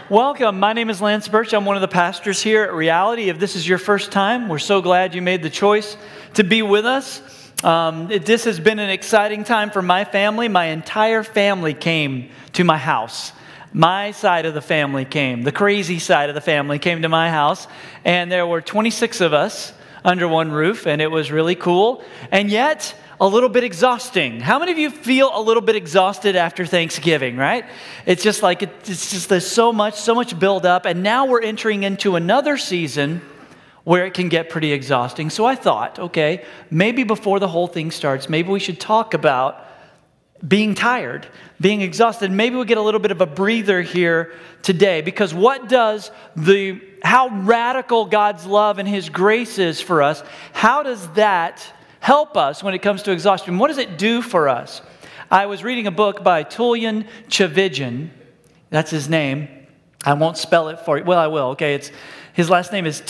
Welcome. My name is Lance Birch. I'm one of the pastors here at Reality. If this is your first time, we're so glad you made the choice to be with us. This has been an exciting time for my family. My entire family came to my house. My side of the family came. The crazy side of the family came to my house. And there were 26 of us under one roof, and it was really cool. And yet, a little bit exhausting. How many of you feel a little bit exhausted after Thanksgiving, right? It's just like, there's so much build up, and now we're entering into another season where it can get pretty exhausting. So I thought, okay, maybe before the whole thing starts, maybe we should talk about being tired, being exhausted. Maybe we'll get a little bit of a breather here today, because how radical God's love and His grace is for us, how does that help us when it comes to exhaustion? What does it do for us? I was reading a book by Tullian Tchividjian. That's his name. I won't spell it for you. Well, I will. Okay, his last name is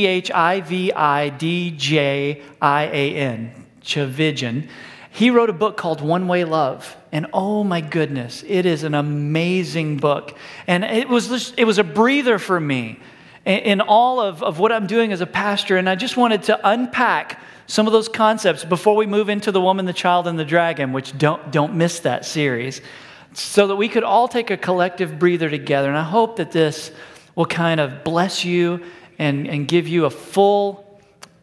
Tchividjian. Tchividjian. He wrote a book called One Way Love. And oh my goodness, it is an amazing book. And it was a breather for me in all of what I'm doing as a pastor. And I just wanted to unpack some of those concepts before we move into The Woman, the Child, and the Dragon, which don't miss that series, so that we could all take a collective breather together. And I hope that this will kind of bless you and give you a full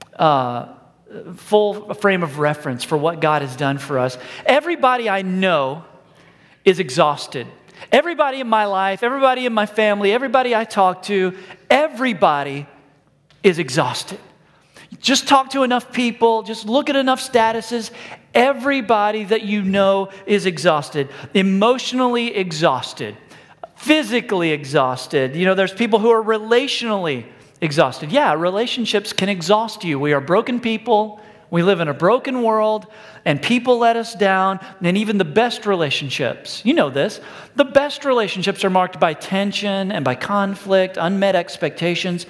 frame of reference for what God has done for us. Everybody I know is exhausted. Everybody in my life, everybody in my family, everybody I talk to, everybody is exhausted. Just talk to enough people, just look at enough statuses. Everybody that you know is exhausted, emotionally exhausted, physically exhausted. You know, there's people who are relationally exhausted. Yeah, relationships can exhaust you. We are broken people. We live in a broken world, and people let us down. And even the best relationships, you know this, the best relationships are marked by tension and by conflict, unmet expectations.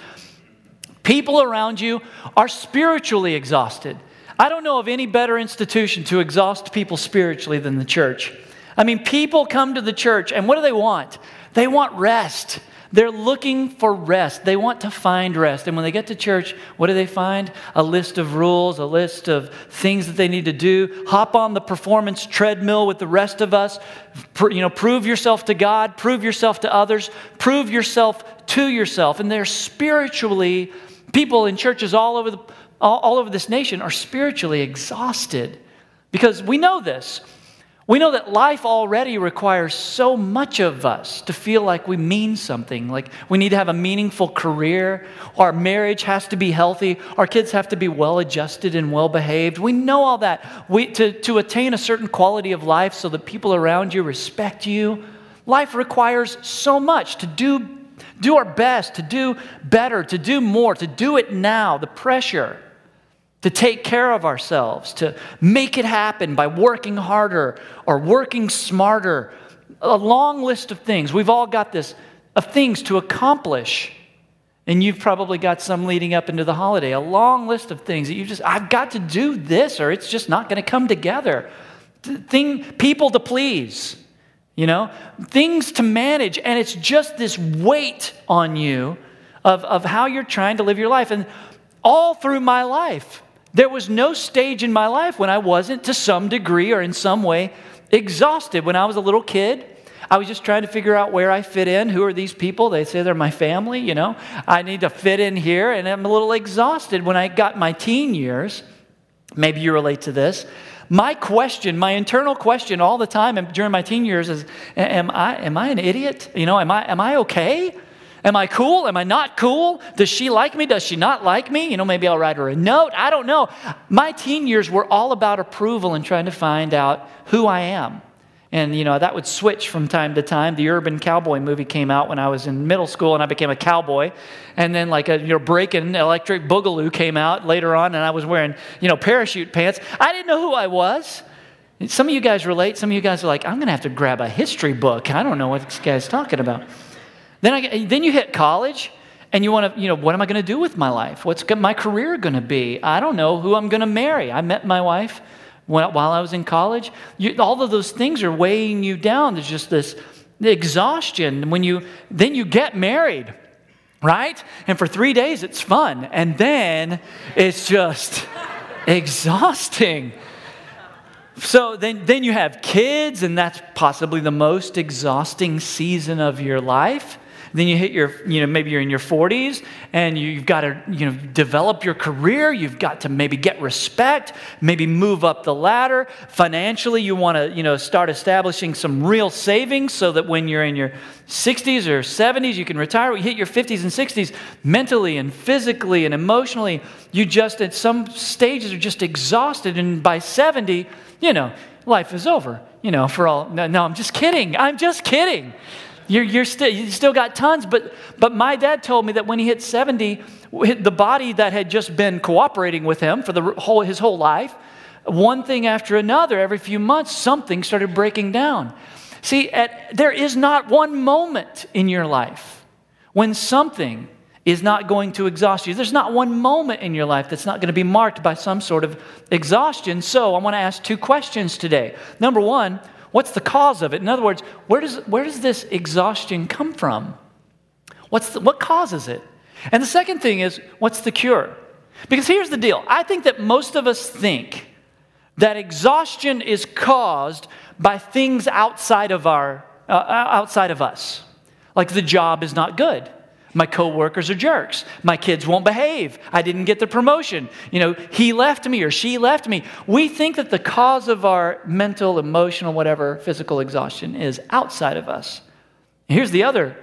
People around you are spiritually exhausted. I don't know of any better institution to exhaust people spiritually than the church. I mean, people come to the church, and what do they want? They want rest. They're looking for rest. They want to find rest. And when they get to church, what do they find? A list of rules, a list of things that they need to do. Hop on the performance treadmill with the rest of us. Prove yourself to God. Prove yourself to others. Prove yourself to yourself. And they're spiritually, people in churches all over this nation are spiritually exhausted. Because we know this. We know that life already requires so much of us to feel like we mean something, like we need to have a meaningful career, our marriage has to be healthy, our kids have to be well-adjusted and well-behaved. We know all that. To attain a certain quality of life so that people around you respect you, life requires so much to do our best, to do better, to do more, to do it now, the pressure to take care of ourselves, to make it happen by working harder or working smarter. A long list of things. We've all got this, of things to accomplish. And you've probably got some leading up into the holiday. A long list of things that I've got to do this or it's just not going to come together. People to please, things to manage. And it's just this weight on you of how you're trying to live your life. And all through my life, there was no stage in my life when I wasn't, to some degree or in some way, exhausted. When I was a little kid, I was just trying to figure out where I fit in. Who are these people? They say they're my family, I need to fit in here, and I'm a little exhausted. When I got my teen years, maybe you relate to this, my internal question all the time during my teen years is, am I an idiot? Am I okay? Am I cool? Am I not cool? Does she like me? Does she not like me? Maybe I'll write her a note. I don't know. My teen years were all about approval and trying to find out who I am. And, that would switch from time to time. The Urban Cowboy movie came out when I was in middle school, and I became a cowboy. And then Breakin' Electric Boogaloo came out later on, and I was wearing, parachute pants. I didn't know who I was. Some of you guys relate. Some of you guys are like, I'm going to have to grab a history book. I don't know what this guy's talking about. Then you hit college, and you want to, what am I going to do with my life? What's my career going to be? I don't know who I'm going to marry. I met my wife while I was in college. All of those things are weighing you down. There's just this the exhaustion then you get married, right? And for 3 days it's fun, and then it's just exhausting. So then you have kids, and that's possibly the most exhausting season of your life. Then you hit maybe you're in your 40s, and you've got to, develop your career. You've got to maybe get respect, maybe move up the ladder. Financially, you want to, start establishing some real savings so that when you're in your 60s or 70s, you can retire. You hit your 50s and 60s, mentally and physically and emotionally, you just, at some stages, are just exhausted. And by 70, life is over, for all. No, I'm just kidding. You still got tons, but my dad told me that when he hit 70, the body that had just been cooperating with him for his whole life, one thing after another, every few months, something started breaking down. See, there is not one moment in your life when something is not going to exhaust you. There's not one moment in your life that's not going to be marked by some sort of exhaustion. So I want to ask 2 questions today. Number one, what's the cause of it? In other words, where does this exhaustion come from? What causes it? And the second thing is, what's the cure? Because here's the deal. I think that most of us think that exhaustion is caused by things outside of us. Like the job is not good. My coworkers are jerks. My kids won't behave. I didn't get the promotion. He left me or she left me. We think that the cause of our mental, emotional, whatever, physical exhaustion is outside of us. Here's the other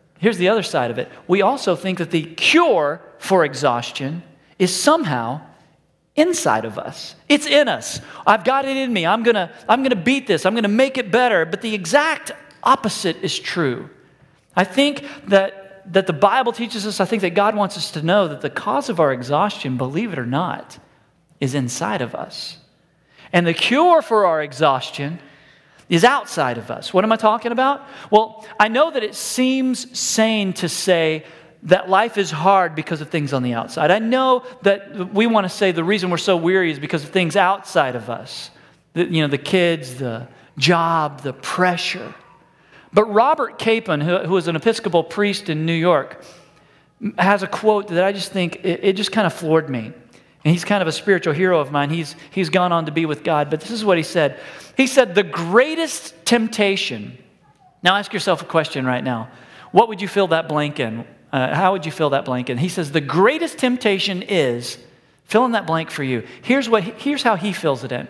side of it. We also think that the cure for exhaustion is somehow inside of us. It's in us. I've got it in me. I'm gonna beat this. I'm gonna make it better. But the exact opposite is true. I think that the Bible teaches us, I think that God wants us to know that the cause of our exhaustion, believe it or not, is inside of us. And the cure for our exhaustion is outside of us. What am I talking about? Well, I know that it seems sane to say that life is hard because of things on the outside. I know that we want to say the reason we're so weary is because of things outside of us. The kids, the job, the pressure. But Robert Capon, who is an Episcopal priest in New York, has a quote that I just think, it just kind of floored me. And he's kind of a spiritual hero of mine. He's gone on to be with God. But this is what he said. He said, the greatest temptation. Now ask yourself a question right now. What would you fill that blank in? How would you fill that blank in? He says, the greatest temptation is, fill in that blank for you. Here's how he fills it in.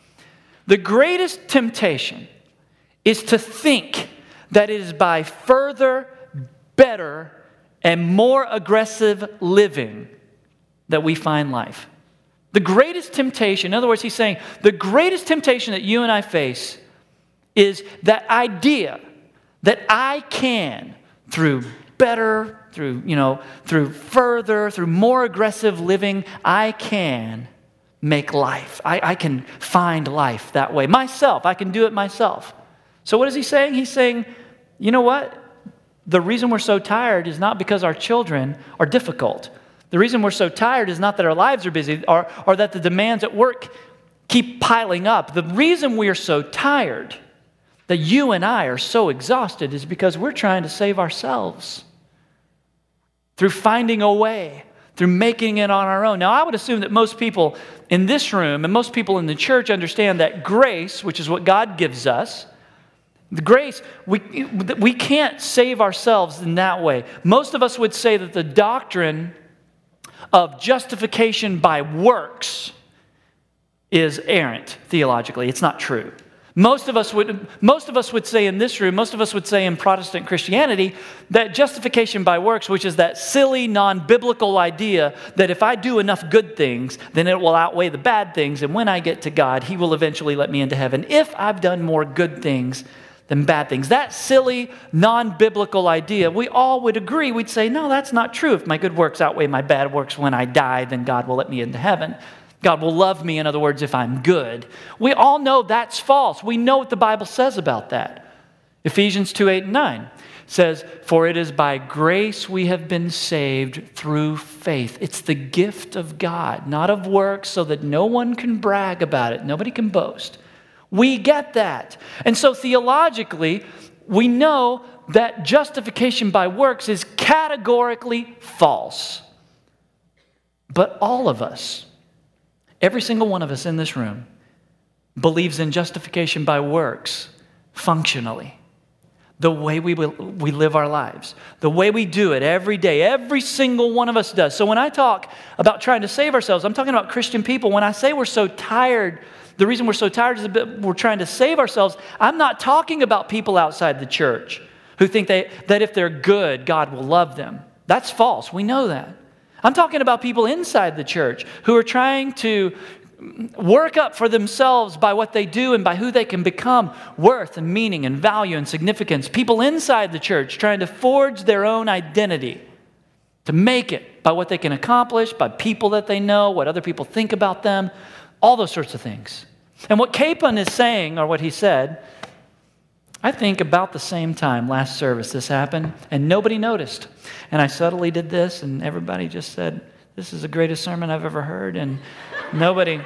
The greatest temptation is to think that it is by further, better, and more aggressive living that we find life. The greatest temptation, in other words, he's saying, the greatest temptation that you and I face is that idea that I can, through better, through further, through more aggressive living, I can make life. I can find life that way. Myself, I can do it myself. So what is he saying? He's saying, you know what? The reason we're so tired is not because our children are difficult. The reason we're so tired is not that our lives are busy or that the demands at work keep piling up. The reason we are so tired, that you and I are so exhausted, is because we're trying to save ourselves through finding a way, through making it on our own. Now, I would assume that most people in this room and most people in the church understand that grace, which is what God gives us, the grace, we can't save ourselves in that way. Most of us would say that the doctrine of justification by works is errant theologically. It's not true. Most of us would say in this room, most of us would say in Protestant Christianity, that justification by works, which is that silly, non-biblical idea that if I do enough good things, then it will outweigh the bad things, and when I get to God, He will eventually let me into heaven if I've done more good things than bad things. That silly, non-biblical idea, we all would agree. We'd say, no, that's not true. If my good works outweigh my bad works when I die, then God will let me into heaven. God will love me, in other words, if I'm good. We all know that's false. We know what the Bible says about that. Ephesians 2:8-9 says, for it is by grace we have been saved through faith. It's the gift of God, not of works, so that no one can brag about it. Nobody can boast. We get that. And so theologically, we know that justification by works is categorically false. But all of us, every single one of us in this room, believes in justification by works functionally. The way we live our lives, the way we do it every day, every single one of us does. So when I talk about trying to save ourselves, I'm talking about Christian people. When I say we're so tired, the reason we're so tired is that we're trying to save ourselves. I'm not talking about people outside the church who think that if they're good, God will love them. That's false. We know that. I'm talking about people inside the church who are trying to work up for themselves by what they do and by who they can become worth and meaning and value and significance. People inside the church trying to forge their own identity, to make it by what they can accomplish, by people that they know, what other people think about them, all those sorts of things. And what Capon is saying, or what he said, I think about the same time last service this happened, and nobody noticed. And I subtly did this, and everybody just said, "This is the greatest sermon I've ever heard," and nobody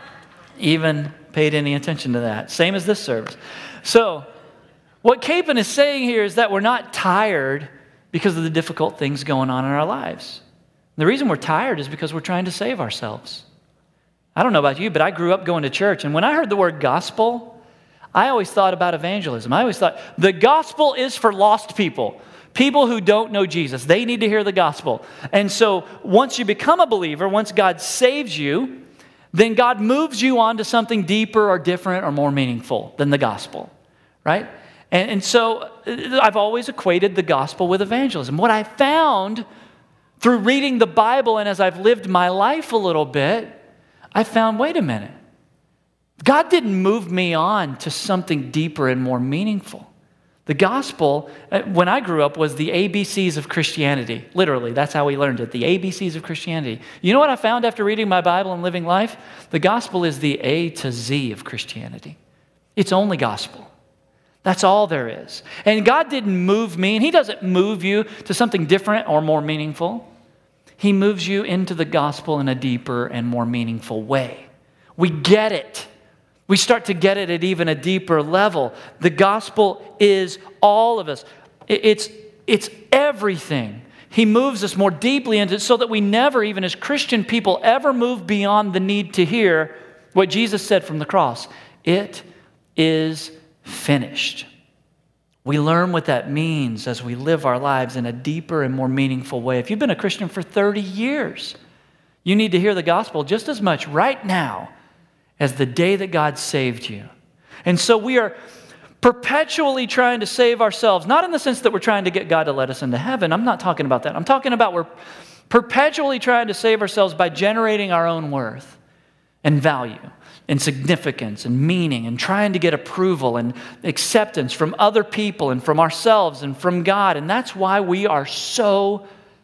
even paid any attention to that. Same as this service. So, what Capon is saying here is that we're not tired because of the difficult things going on in our lives. The reason we're tired is because we're trying to save ourselves. I don't know about you, but I grew up going to church, and when I heard the word gospel, I always thought about evangelism. I always thought the gospel is for lost people. People who don't know Jesus. They need to hear the gospel. And so once you become a believer, once God saves you, then God moves you on to something deeper or different or more meaningful than the gospel, right? And so I've always equated the gospel with evangelism. What I found through reading the Bible and as I've lived my life a little bit, I found, wait a minute. God didn't move me on to something deeper and more meaningful. The gospel, when I grew up, was the ABCs of Christianity. Literally, that's how we learned it, the ABCs of Christianity. You know what I found after reading my Bible and living life? The gospel is the A to Z of Christianity. It's only gospel. That's all there is. And God didn't move me, and He doesn't move you to something different or more meaningful. He moves you into the gospel in a deeper and more meaningful way. We get it. We start to get it at even a deeper level. The gospel is all of us. It's everything. He moves us more deeply into it so that we never, even as Christian people, ever move beyond the need to hear what Jesus said from the cross. It is finished. We learn what that means as we live our lives in a deeper and more meaningful way. If you've been a Christian for 30 years, you need to hear the gospel just as much right now as the day that God saved you. And so we are perpetually trying to save ourselves, not in the sense that we're trying to get God to let us into heaven. I'm not talking about that. I'm talking about we're perpetually trying to save ourselves by generating our own worth and value and significance and meaning and trying to get approval and acceptance from other people and from ourselves and from God. And that's why we are so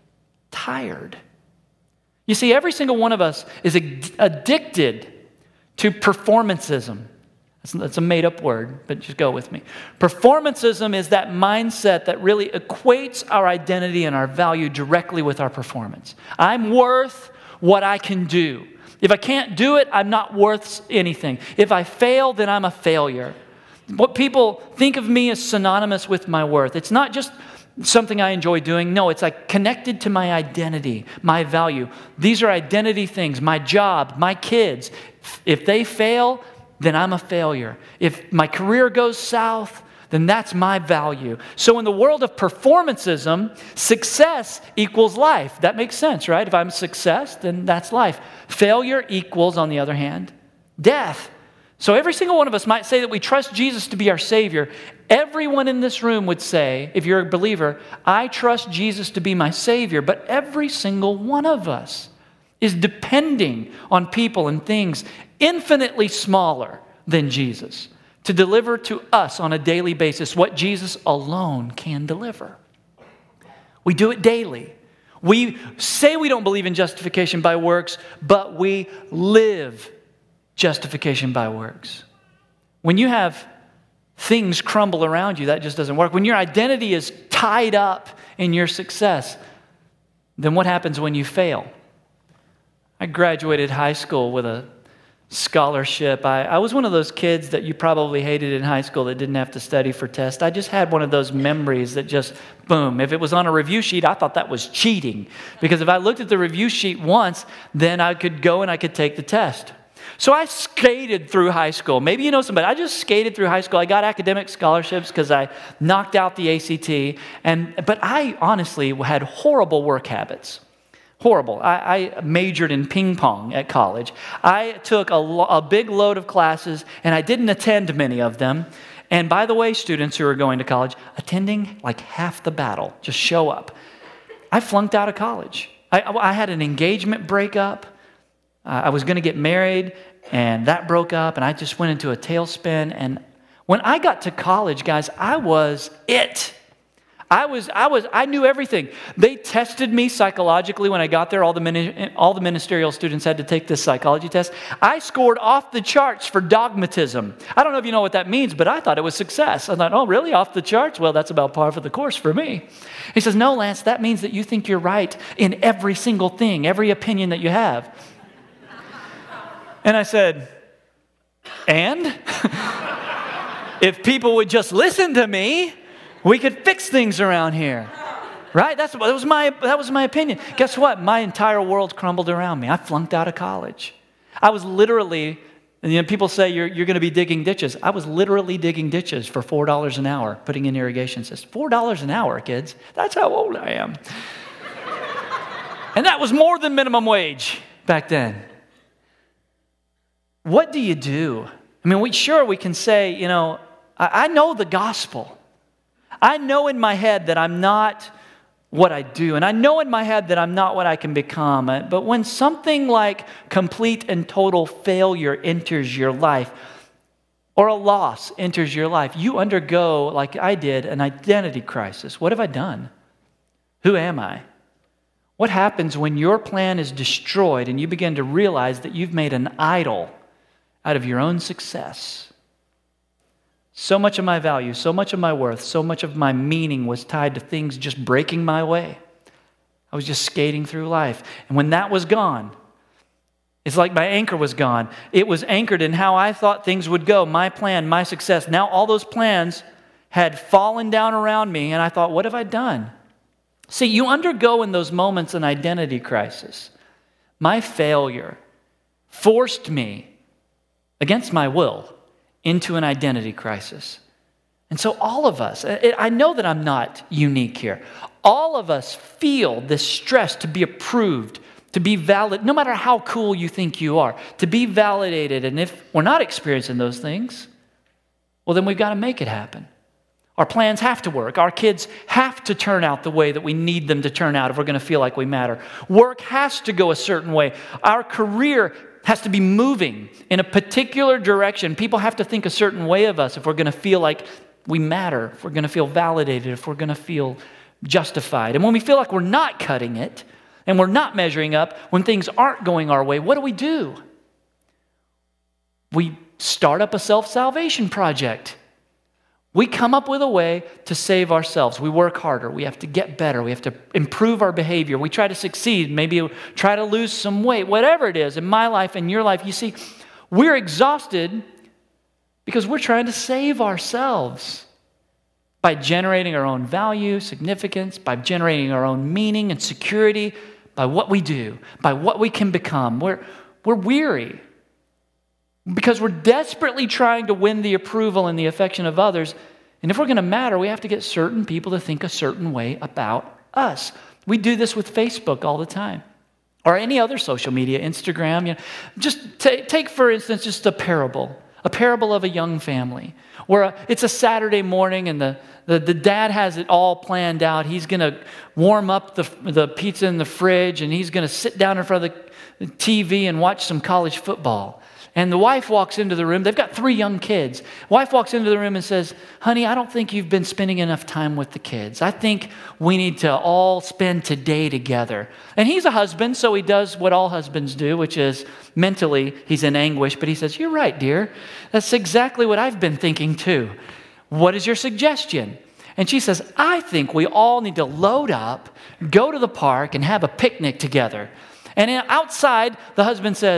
tired. You see, every single one of us is addicted to performancism. That's a made-up word, but just go with me. Performancism is that mindset that really equates our identity and our value directly with our performance. I'm worth what I can do. If I can't do it, I'm not worth anything. If I fail, then I'm a failure. What people think of me is synonymous with my worth. It's not just something I enjoy doing. No, it's like connected to my identity, my value. These are identity things, my job, my kids. If they fail, then I'm a failure. If my career goes south, then that's my value. So in the world of performancism, success equals life. That makes sense, right? If I'm a success, then that's life. Failure equals, on the other hand, death. So every single one of us might say that we trust Jesus to be our Savior. Everyone in this room would say, if you're a believer, I trust Jesus to be my Savior. But every single one of us is depending on people and things infinitely smaller than Jesus to deliver to us on a daily basis what Jesus alone can deliver. We do it daily. We say we don't believe in justification by works, but we live justification by works. When you have things crumble around you, that just doesn't work. When your identity is tied up in your success, then what happens when you fail? I graduated high school with a scholarship. I was one of those kids that you probably hated in high school that didn't have to study for tests. I just had one of those memories that just, boom. If it was on a review sheet, I thought that was cheating. Because if I looked at the review sheet once, then I could go and I could take the test. So I skated through high school. Maybe you know somebody. I just skated through high school. I got academic scholarships because I knocked out the ACT. But I honestly had horrible work habits. Horrible. I majored in ping pong at college. I took a big load of classes, and I didn't attend many of them. And by the way, students who are going to college, attending like half the battle. Just show up. I flunked out of college. I had an engagement breakup. I was going to get married, and that broke up, and I just went into a tailspin. And when I got to college, guys, I was it. I knew everything. They tested me psychologically when I got there. All the ministerial students had to take this psychology test. I scored off the charts for dogmatism. I don't know if you know what that means, but I thought it was success. I thought, oh, really? Off the charts? Well, that's about par for the course for me. He says, no, Lance, that means that you think you're right in every single thing, every opinion that you have. And I said, and? If people would just listen to me, we could fix things around here. Right? That was my opinion. Guess what? My entire world crumbled around me. I flunked out of college. I was literally, people say you're going to be digging ditches. I was literally digging ditches for $4 an hour, putting in irrigation systems. $4 an hour, kids. That's how old I am. And that was more than minimum wage back then. What do you do? I mean, we can say, I know the gospel. I know in my head that I'm not what I do. And I know in my head that I'm not what I can become. But when something like complete and total failure enters your life, or a loss enters your life, you undergo, like I did, an identity crisis. What have I done? Who am I? What happens when your plan is destroyed and you begin to realize that you've made an idol out of your own success? So much of my value, so much of my worth, so much of my meaning was tied to things just breaking my way. I was just skating through life. And when that was gone, it's like my anchor was gone. It was anchored in how I thought things would go, my plan, my success. Now all those plans had fallen down around me, and I thought, what have I done? See, you undergo in those moments an identity crisis. My failure forced me, against my will, into an identity crisis. And so all of us, I know that I'm not unique here. All of us feel this stress to be approved, to be valid, no matter how cool you think you are, to be validated. And if we're not experiencing those things, well, then we've got to make it happen. Our plans have to work. Our kids have to turn out the way that we need them to turn out if we're going to feel like we matter. Work has to go a certain way. Our career has to be moving in a particular direction. People have to think a certain way of us if we're going to feel like we matter, if we're going to feel validated, if we're going to feel justified. And when we feel like we're not cutting it and we're not measuring up, when things aren't going our way, what do? We start up a self-salvation project. We come up with a way to save ourselves. We work harder. We have to get better. We have to improve our behavior. We try to succeed, maybe try to lose some weight, whatever it is in my life, in your life. You see, we're exhausted because we're trying to save ourselves by generating our own value, significance, by generating our own meaning and security, by what we do, by what we can become. We're weary because we're desperately trying to win the approval and the affection of others. And if we're going to matter, we have to get certain people to think a certain way about us. We do this with Facebook all the time, or any other social media, Instagram. Just take, for instance, just a parable of a young family, where it's a Saturday morning and the dad has it all planned out. He's going to warm up the pizza in the fridge, and he's going to sit down in front of the TV and watch some college football. And the wife walks into the room. They've got 3 young kids. Wife walks into the room and says, honey, I don't think you've been spending enough time with the kids. I think we need to all spend today together. And he's a husband, so he does what all husbands do, which is mentally he's in anguish. But he says, you're right, dear. That's exactly what I've been thinking too. What is your suggestion? And she says, I think we all need to load up, go to the park, and have a picnic together. And outside, the husband says,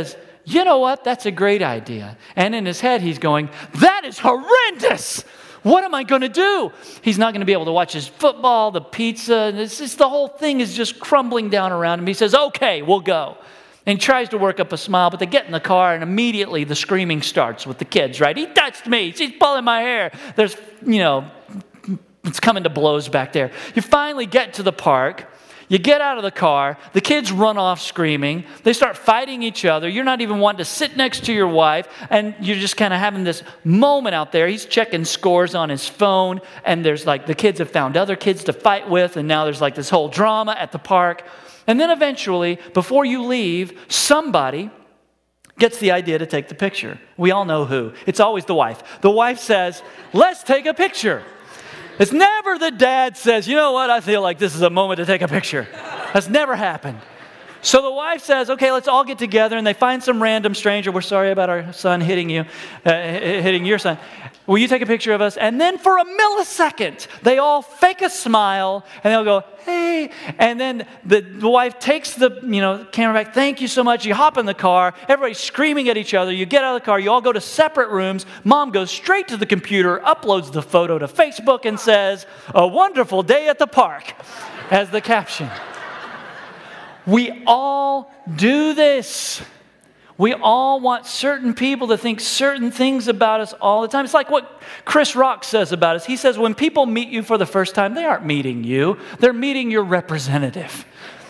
you know what? That's a great idea. And in his head, he's going, that is horrendous. What am I going to do? He's not going to be able to watch his football, the pizza. The whole thing is just crumbling down around him. He says, okay, we'll go. And he tries to work up a smile, but they get in the car, and immediately the screaming starts with the kids, right? He touched me. She's pulling my hair. There's, it's coming to blows back there. You finally get to the park. You get out of the car. The kids run off screaming. They start fighting each other. You're not even wanting to sit next to your wife, and you're just kind of having this moment out there. He's checking scores on his phone, and there's the kids have found other kids to fight with, and now there's this whole drama at the park. And then eventually, before you leave, somebody gets the idea to take the picture. We all know who. It's always the wife. The wife says, let's take a picture. It's never the dad says, you know what, I feel like this is a moment to take a picture. That's never happened. So the wife says, okay, let's all get together, and they find some random stranger. We're sorry about our son hitting you, hitting your son. Will you take a picture of us? And then for a millisecond, they all fake a smile, and they'll go, hey. And then the wife takes the camera back. Thank you so much. You hop in the car. Everybody's screaming at each other. You get out of the car. You all go to separate rooms. Mom goes straight to the computer, uploads the photo to Facebook, and says, a wonderful day at the park, as the caption. We all do this. We all want certain people to think certain things about us all the time. It's like what Chris Rock says about us. He says when people meet you for the first time, they aren't meeting you. They're meeting your representative.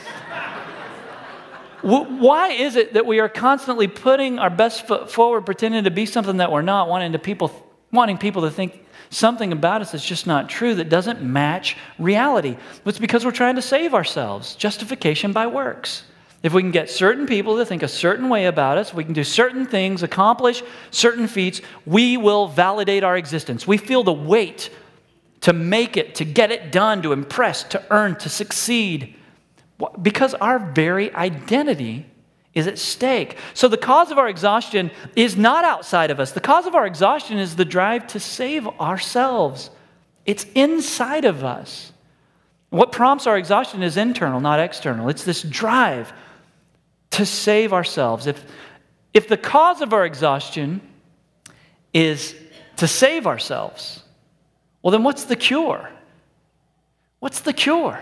Why is it that we are constantly putting our best foot forward, pretending to be something that we're not, wanting people to think something about us that's just not true, that doesn't match reality? It's because we're trying to save ourselves. Justification by works. If we can get certain people to think a certain way about us, we can do certain things, accomplish certain feats, we will validate our existence. We feel the weight to make it, to get it done, to impress, to earn, to succeed, because our very identity is at stake. So the cause of our exhaustion is not outside of us. The cause of our exhaustion is the drive to save ourselves. It's inside of us. What prompts our exhaustion is internal, not external. It's this drive to save ourselves. If the cause of our exhaustion is to save ourselves, well, then what's the cure? What's the cure?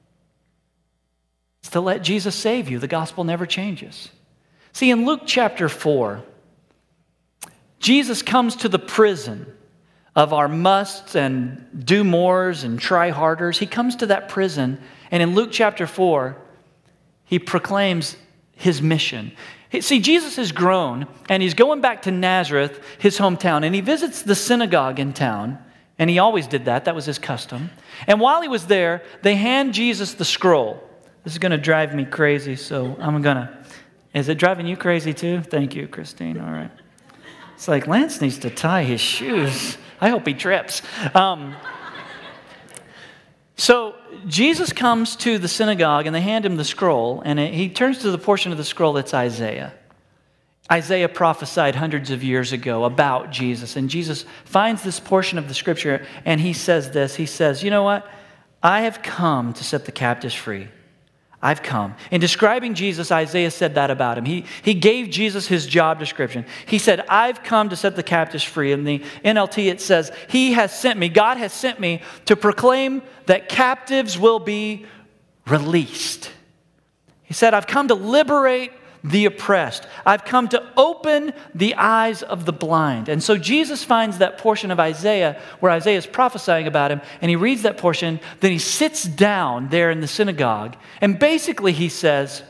It's to let Jesus save you. The gospel never changes. See, in Luke chapter 4, Jesus comes to the prison of our musts and do mores and try harders. He comes to that prison, and in Luke chapter 4, he proclaims his mission. See, Jesus has grown, and he's going back to Nazareth, his hometown, and he visits the synagogue in town, and he always did that. That was his custom. And while he was there, they hand Jesus the scroll. This is going to drive me crazy, so I'm going to... Is it driving you crazy too? Thank you, Christine. All right. It's like Lance needs to tie his shoes. I hope he trips. So Jesus comes to the synagogue, and they hand him the scroll, and he turns to the portion of the scroll that's Isaiah. Isaiah prophesied hundreds of years ago about Jesus, and Jesus finds this portion of the scripture, and he says this. He says, you know what? I have come to set the captives free. I've come. In describing Jesus, Isaiah said that about him. He gave Jesus his job description. He said, I've come to set the captives free. In the NLT, it says, He has sent me, God has sent me to proclaim that captives will be released. He said, I've come to liberate the oppressed. I've come to open the eyes of the blind. And so Jesus finds that portion of Isaiah where Isaiah is prophesying about him, and he reads that portion, then he sits down there in the synagogue, and basically he says,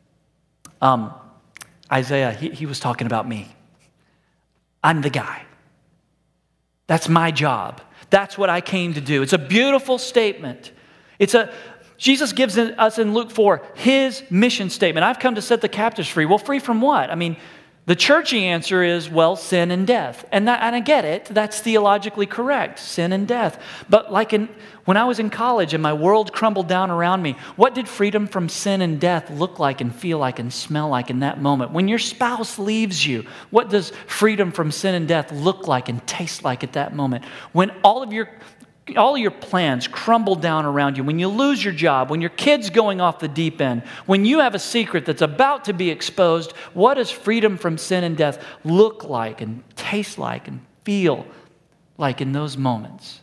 Isaiah, he was talking about me. I'm the guy. That's my job. That's what I came to do. It's a beautiful statement. Jesus gives us in Luke 4 his mission statement. I've come to set the captives free. Well, free from what? I mean, the churchy answer is, well, sin and death. And I get it. That's theologically correct, sin and death. But when I was in college and my world crumbled down around me, what did freedom from sin and death look like and feel like and smell like in that moment? When your spouse leaves you, what does freedom from sin and death look like and taste like at that moment? When all of your all your plans crumble down around you, when you lose your job, when your kid's going off the deep end, when you have a secret that's about to be exposed, what does freedom from sin and death look like and taste like and feel like in those moments?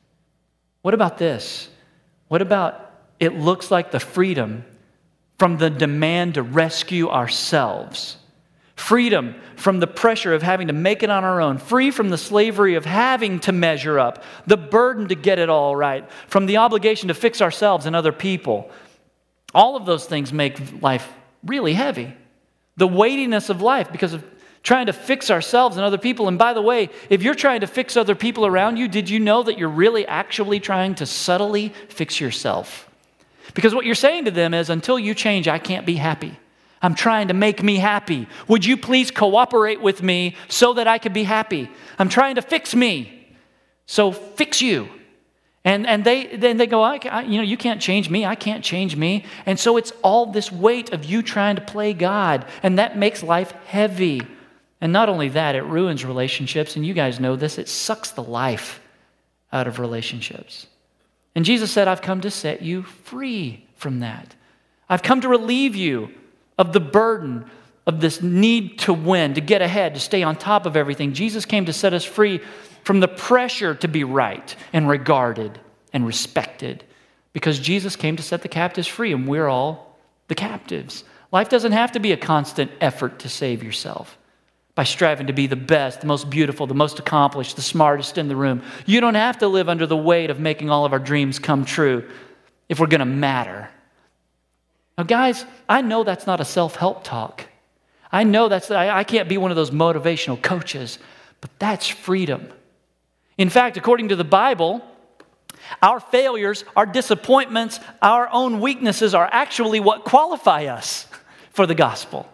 What about this? What about it looks like the freedom from the demand to rescue ourselves? Freedom from the pressure of having to make it on our own. Free from the slavery of having to measure up. The burden to get it all right. From the obligation to fix ourselves and other people. All of those things make life really heavy. The weightiness of life because of trying to fix ourselves and other people. And by the way, if you're trying to fix other people around you, did you know that you're really actually trying to subtly fix yourself? Because what you're saying to them is, until you change, I can't be happy. I'm trying to make me happy. Would you please cooperate with me so that I can be happy? I'm trying to fix me. So fix you. And they go, you can't change me. I can't change me. And so it's all this weight of you trying to play God. And that makes life heavy. And not only that, it ruins relationships. And you guys know this. It sucks the life out of relationships. And Jesus said, I've come to set you free from that. I've come to relieve you of the burden of this need to win, to get ahead, to stay on top of everything. Jesus came to set us free from the pressure to be right and regarded and respected, because Jesus came to set the captives free, and we're all the captives. Life doesn't have to be a constant effort to save yourself by striving to be the best, the most beautiful, the most accomplished, the smartest in the room. You don't have to live under the weight of making all of our dreams come true if we're going to matter. Now, guys, I know that's not a self-help talk. I know I can't be one of those motivational coaches, but that's freedom. In fact, according to the Bible, our failures, our disappointments, our own weaknesses are actually what qualify us for the gospel.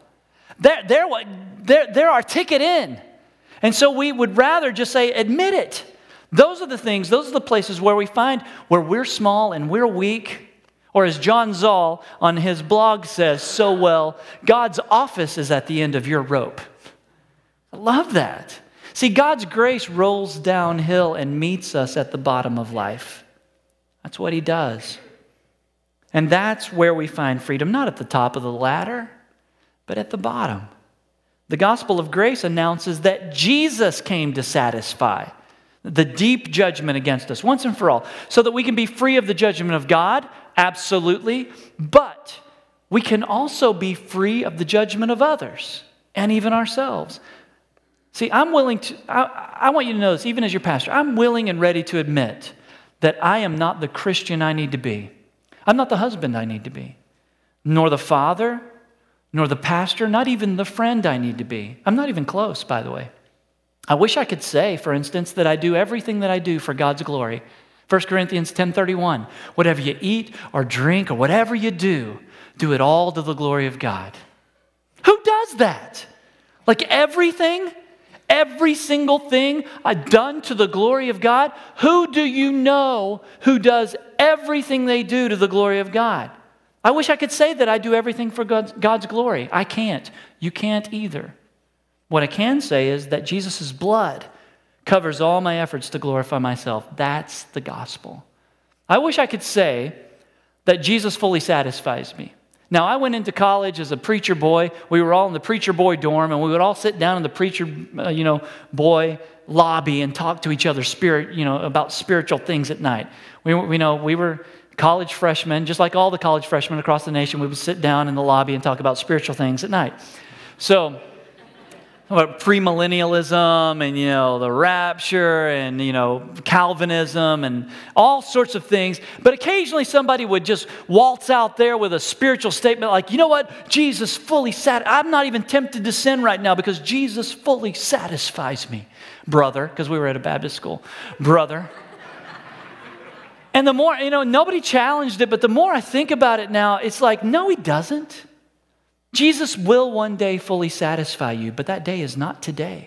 They're our ticket in. And so we would rather just say, admit it. Those are the things, those are the places where we find where we're small and we're weak. Or as John Zoll on his blog says so well, God's office is at the end of your rope. I love that. See, God's grace rolls downhill and meets us at the bottom of life. That's what he does. And that's where we find freedom, not at the top of the ladder, but at the bottom. The gospel of grace announces that Jesus came to satisfy the deep judgment against us once and for all, so that we can be free of the judgment of God. Absolutely. But we can also be free of the judgment of others and even ourselves. See, I want you to know this, even as your pastor, I'm willing and ready to admit that I am not the Christian I need to be. I'm not the husband I need to be, nor the father, nor the pastor, not even the friend I need to be. I'm not even close, by the way. I wish I could say, for instance, that I do everything that I do for God's glory. 1 Corinthians 10:31, whatever you eat or drink or whatever you do it all to the glory of God. Who does that? Like everything, every single thing I've done to the glory of God? Who do you know who does everything they do to the glory of God? I wish I could say that I do everything for God's glory. I can't. You can't either. What I can say is that Jesus' blood covers all my efforts to glorify myself. That's the gospel. I wish I could say that Jesus fully satisfies me. Now, I went into college as a preacher boy. We were all in the preacher boy dorm, and we would all sit down in the preacher boy lobby and talk to each other about spiritual things at night. We were college freshmen, just like all the college freshmen across the nation. We would sit down in the lobby and talk about spiritual things at night. So, about premillennialism and, the rapture and, Calvinism and all sorts of things. But occasionally somebody would just waltz out there with a spiritual statement like, you know what? Jesus fully I'm not even tempted to sin right now because Jesus fully satisfies me, brother, because we were at a Baptist school. Brother. And the more, nobody challenged it, but the more I think about it now, it's like, no, he doesn't. Jesus will one day fully satisfy you, but that day is not today.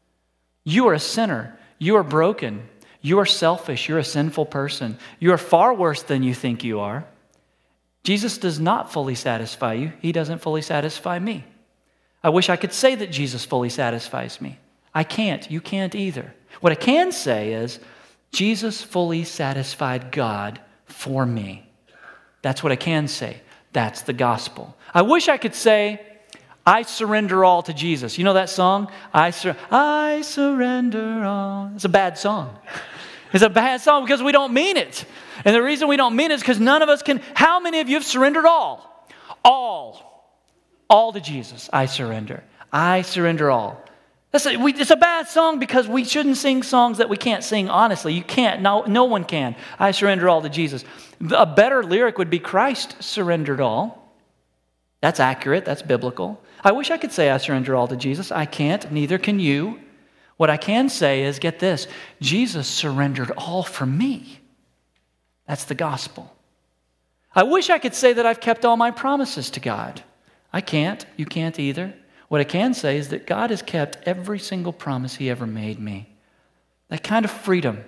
You are a sinner. You are broken. You are selfish. You're a sinful person. You are far worse than you think you are. Jesus does not fully satisfy you. He doesn't fully satisfy me. I wish I could say that Jesus fully satisfies me. I can't. You can't either. What I can say is Jesus fully satisfied God for me. That's what I can say. That's the gospel. I wish I could say, I surrender all to Jesus. You know that song? I surrender all. It's a bad song. It's a bad song because we don't mean it. And the reason we don't mean it is because none of us can. How many of you have surrendered all? All to Jesus. I surrender. I surrender all. It's a bad song because we shouldn't sing songs that we can't sing honestly. You can't. No one can. I surrender all to Jesus. A better lyric would be Christ surrendered all. That's accurate. That's biblical. I wish I could say I surrender all to Jesus. I can't. Neither can you. What I can say is, get this, Jesus surrendered all for me. That's the gospel. I wish I could say that I've kept all my promises to God. I can't. You can't either. What I can say is that God has kept every single promise He ever made me. That kind of freedom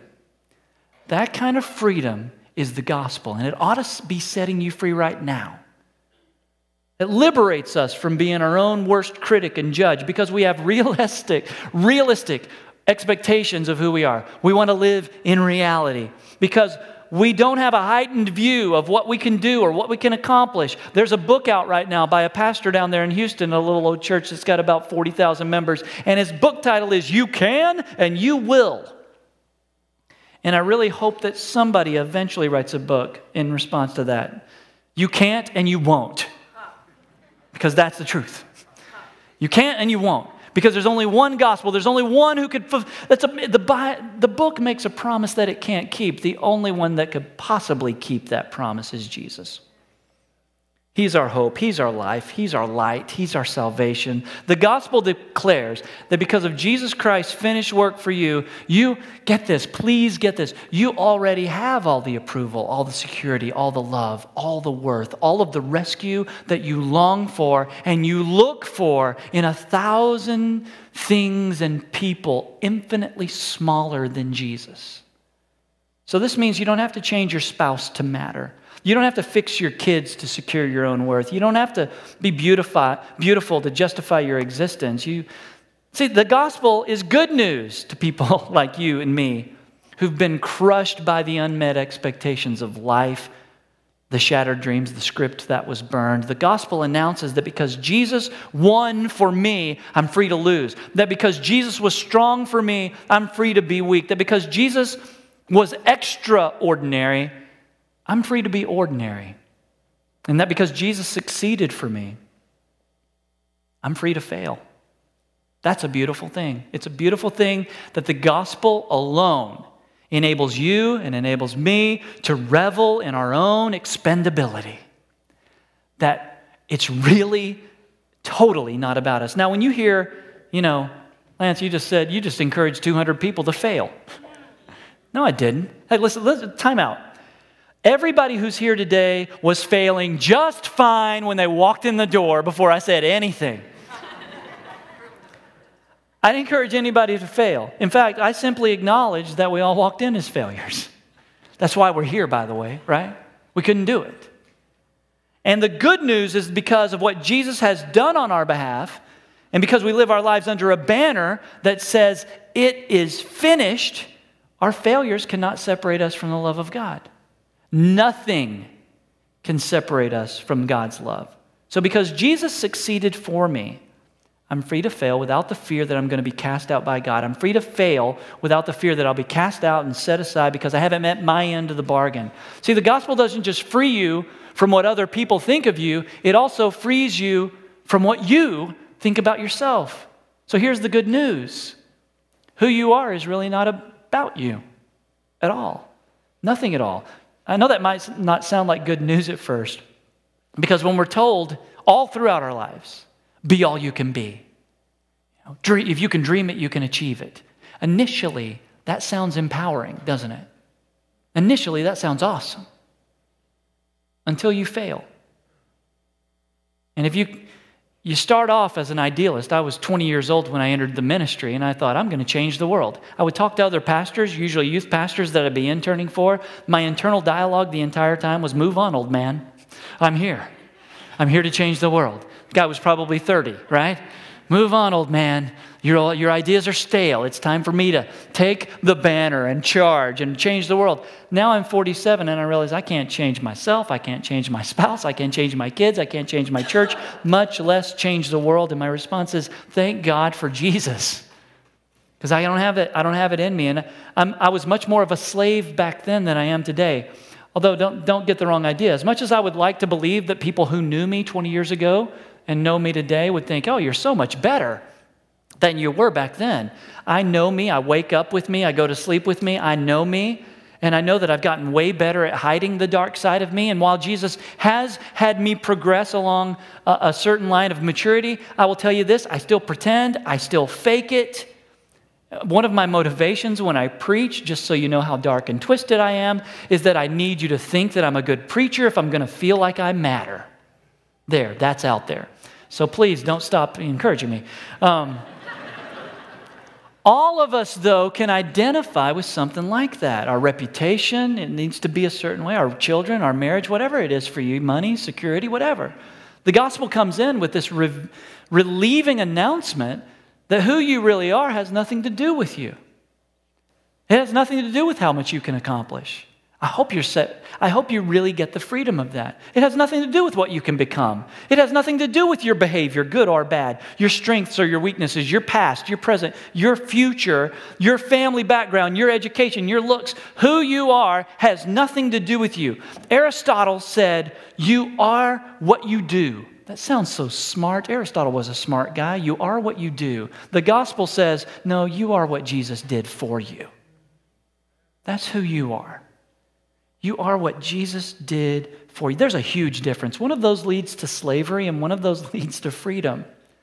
is the gospel, and it ought to be setting you free right now. It liberates us from being our own worst critic and judge because we have realistic expectations of who we are. We want to live in reality because we don't have a heightened view of what we can do or what we can accomplish. There's a book out right now by a pastor down there in Houston, a little old church that's got about 40,000 members, and his book title is You Can and You Will. And I really hope that somebody eventually writes a book in response to that. You can't and you won't. Because that's the truth. You can't and you won't. Because there's only one gospel. There's only one who could... The book makes a promise that it can't keep. The only one that could possibly keep that promise is Jesus. He's our hope. He's our life. He's our light. He's our salvation. The gospel declares that because of Jesus Christ's finished work for you, get this, please get this, you already have all the approval, all the security, all the love, all the worth, all of the rescue that you long for and you look for in 1,000 things and people infinitely smaller than Jesus. So this means you don't have to change your spouse to matter. You don't have to fix your kids to secure your own worth. You don't have to be beautiful to justify your existence. See, the gospel is good news to people like you and me who've been crushed by the unmet expectations of life, the shattered dreams, the script that was burned. The gospel announces that because Jesus won for me, I'm free to lose. That because Jesus was strong for me, I'm free to be weak. That because Jesus was extraordinary, I'm free to be ordinary. And that because Jesus succeeded for me, I'm free to fail. That's a beautiful thing. It's a beautiful thing that the gospel alone enables you and enables me to revel in our own expendability. That it's really totally not about us. Now, when you hear, Lance, you just said you just encouraged 200 people to fail. No, I didn't. Hey, listen, time out. Everybody who's here today was failing just fine when they walked in the door before I said anything. I didn't encourage anybody to fail. In fact, I simply acknowledged that we all walked in as failures. That's why we're here, by the way, right? We couldn't do it. And the good news is because of what Jesus has done on our behalf, and because we live our lives under a banner that says, it is finished, our failures cannot separate us from the love of God. Nothing can separate us from God's love. So because Jesus succeeded for me, I'm free to fail without the fear that I'm going to be cast out by God. I'm free to fail without the fear that I'll be cast out and set aside because I haven't met my end of the bargain. See, the gospel doesn't just free you from what other people think of you, it also frees you from what you think about yourself. So here's the good news. Who you are is really not about you at all. Nothing at all. I know that might not sound like good news at first, because when we're told all throughout our lives, be all you can be. If you can dream it, you can achieve it. Initially, that sounds empowering, doesn't it? Initially, that sounds awesome. Until you fail. And if you start off as an idealist. I was 20 years old when I entered the ministry, and I thought, I'm going to change the world. I would talk to other pastors, usually youth pastors that I'd be interning for. My internal dialogue the entire time was, move on, old man. I'm here. I'm here to change the world. The guy was probably 30, right? Move on, old man. Your ideas are stale. It's time for me to take the banner and charge and change the world. Now I'm 47 and I realize I can't change myself. I can't change my spouse. I can't change my kids. I can't change my church, much less change the world. And my response is, thank God for Jesus. Because I don't have it in me. And I was much more of a slave back then than I am today. Although don't get the wrong idea. As much as I would like to believe that people who knew me 20 years ago and know me today would think, oh, you're so much better than you were back then. I know me. I wake up with me. I go to sleep with me. I know me. And I know that I've gotten way better at hiding the dark side of me. And while Jesus has had me progress along a certain line of maturity, I will tell you this, I still pretend. I still fake it. One of my motivations when I preach, just so you know how dark and twisted I am, is that I need you to think that I'm a good preacher if I'm going to feel like I matter. There, that's out there. So please don't stop encouraging me. All of us, though, can identify with something like that. Our reputation, it needs to be a certain way. Our children, our marriage, whatever it is for you, money, security, whatever. The gospel comes in with this relieving announcement that who you really are has nothing to do with you. It has nothing to do with how much you can accomplish. I hope you really get the freedom of that. It has nothing to do with what you can become. It has nothing to do with your behavior, good or bad, your strengths or your weaknesses, your past, your present, your future, your family background, your education, your looks. Who you are has nothing to do with you. Aristotle said, you are what you do. That sounds so smart. Aristotle was a smart guy. You are what you do. The gospel says, no, you are what Jesus did for you. That's who you are. You are what Jesus did for you. There's a huge difference. One of those leads to slavery and one of those leads to freedom.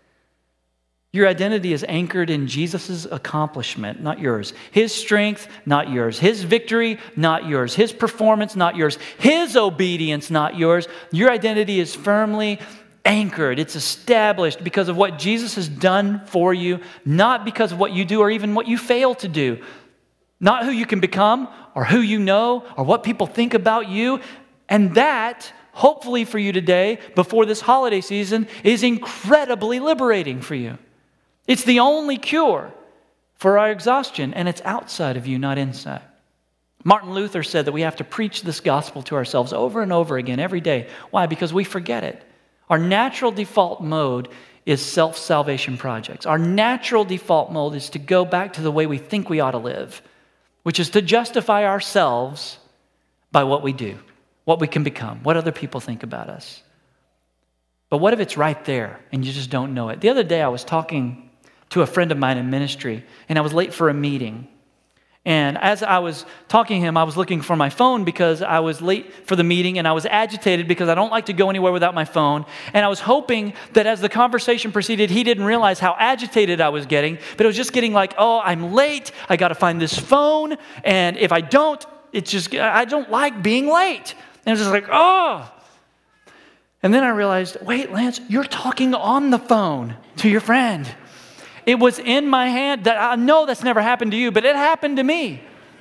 Your identity is anchored in Jesus' accomplishment, not yours. His strength, not yours. His victory, not yours. His performance, not yours. His obedience, not yours. Your identity is firmly anchored. It's established because of what Jesus has done for you, not because of what you do or even what you fail to do. Not who you can become or who you know or what people think about you. And that, hopefully for you today, before this holiday season, is incredibly liberating for you. It's the only cure for our exhaustion, and it's outside of you, not inside. Martin Luther said that we have to preach this gospel to ourselves over and over again every day. Why? Because we forget it. Our natural default mode is self-salvation projects. Our natural default mode is to go back to the way we think we ought to live, which is to justify ourselves by what we do, what we can become, what other people think about us. But what if it's right there and you just don't know it? The other day I was talking to a friend of mine in ministry, and I was late for a meeting. And as I was talking to him, I was looking for my phone because I was late for the meeting, and I was agitated because I don't like to go anywhere without my phone. And I was hoping that as the conversation proceeded, he didn't realize how agitated I was getting, but it was just getting like, oh, I'm late. I got to find this phone. And if I don't, I don't like being late. And it was just like, oh. And then I realized, wait, Lance, you're talking on the phone to your friend. It was in my hand. That I know that's never happened to you, but it happened to me.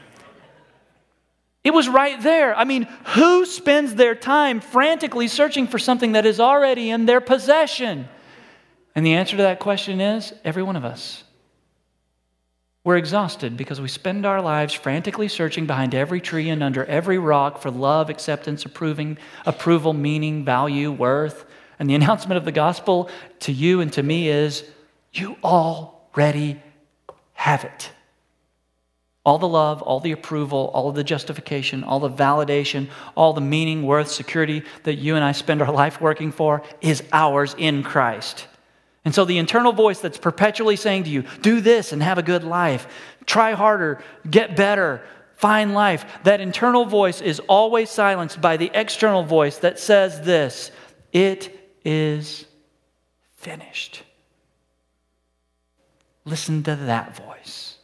It was right there. I mean, who spends their time frantically searching for something that is already in their possession? And the answer to that question is every one of us. We're exhausted because we spend our lives frantically searching behind every tree and under every rock for love, acceptance, approval, meaning, value, worth. And the announcement of the gospel to you and to me is, you already have it. All the love, all the approval, all of the justification, all the validation, all the meaning, worth, security that you and I spend our life working for is ours in Christ. And so the internal voice that's perpetually saying to you, do this and have a good life, try harder, get better, find life, that internal voice is always silenced by the external voice that says this, it is finished. Listen to that voice.